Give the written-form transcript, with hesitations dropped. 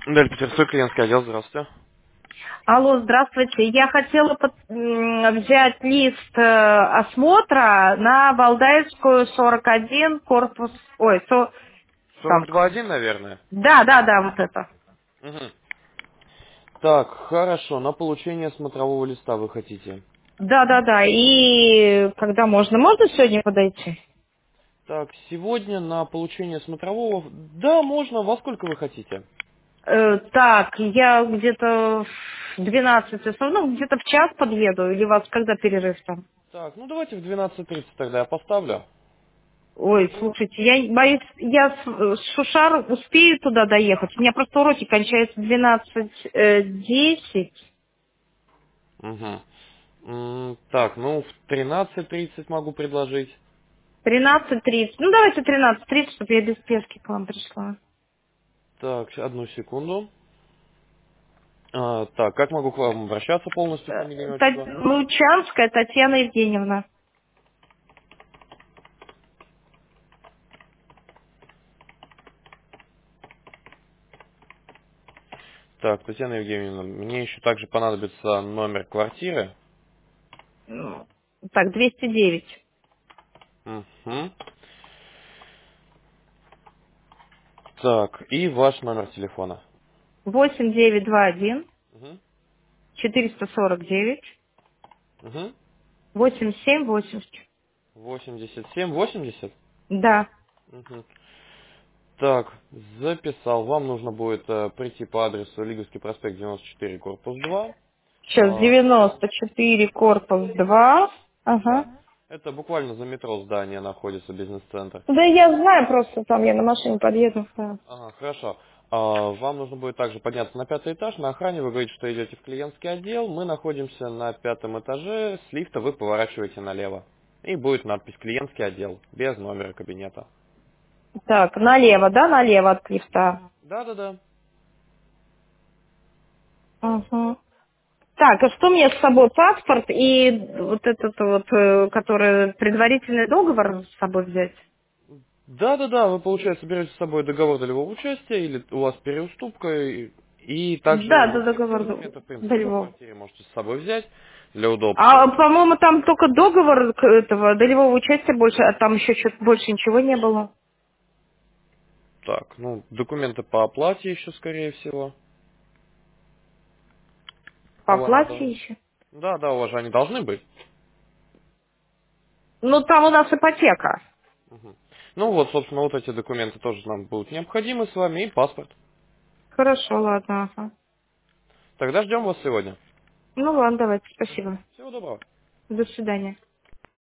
Даль Петербург, клиентский отдел, здравствуйте. Алло, здравствуйте. Я хотела взять лист осмотра на Валдаевскую 41, корпус... Ой, там. 42.1, наверное. Да, да, да, вот это. Мгм. Так, хорошо, на получение смотрового листа вы хотите. Да, да, да. И когда можно? Можно сегодня подойти? Так, сегодня на получение смотрового... Да, можно, во сколько вы хотите? Так, я где-то в 12 часов, ну, где-то в час подъеду. Или у вас когда перерыв там? Так, ну давайте в 12:30 тогда я поставлю. Ой, слушайте, я боюсь, я с Шушар успею туда доехать. У меня просто уроки кончаются в 12:10. Угу. Так, ну в 13:30 могу предложить. 13:30. Ну, давайте 13:30, чтобы я без спешки к вам пришла. Так, одну секунду. Так, как могу к вам обращаться полностью, фамилия, имя, отчество? Лучанская Татьяна Евгеньевна. Так, Татьяна Евгеньевна, мне еще также понадобится номер квартиры. Так, 209. Угу. Так, и ваш номер телефона. 8921 Угу. 449 Угу. 8780. 8780. Да. Угу. Так, записал. Вам нужно будет прийти по адресу Лиговский проспект 94, корпус 2. Сейчас 94, корпус 2. Ага. Да. Это буквально за метро здание находится, бизнес-центр. Да я знаю, просто там я на машине подъеду. Да. Ага, хорошо. Вам нужно будет также подняться на 5-й этаж. На охране вы говорите, что идете в клиентский отдел. Мы находимся на 5-м этаже. С лифта вы поворачиваете налево. И будет надпись «Клиентский отдел», без номера кабинета. Так, налево, да, налево от лифта. Да-да-да. Ага. Так, а что мне с собой? Паспорт и вот этот вот, который предварительный договор с собой взять? Да-да-да, вы, получается, берете с собой договор долевого участия, или у вас переуступка, и также, Да, ну, да, все договор документы, в принципе, по долевого. квартире можете с собой взять для удобства. А, по-моему, там только договор этого долевого участия больше, а там еще что-то больше ничего не было. Так, ну, документы по оплате еще, скорее всего, По у вас же оплате должны... еще. Да-да, у вас же они должны быть. Ну, там у нас ипотека. Мгм. Ну вот, собственно, вот эти документы тоже нам будут необходимы с вами, и паспорт. Хорошо, ладно. Ага. Тогда ждем вас сегодня. Ну ладно, давайте, Мгм. спасибо. Всего доброго. До свидания.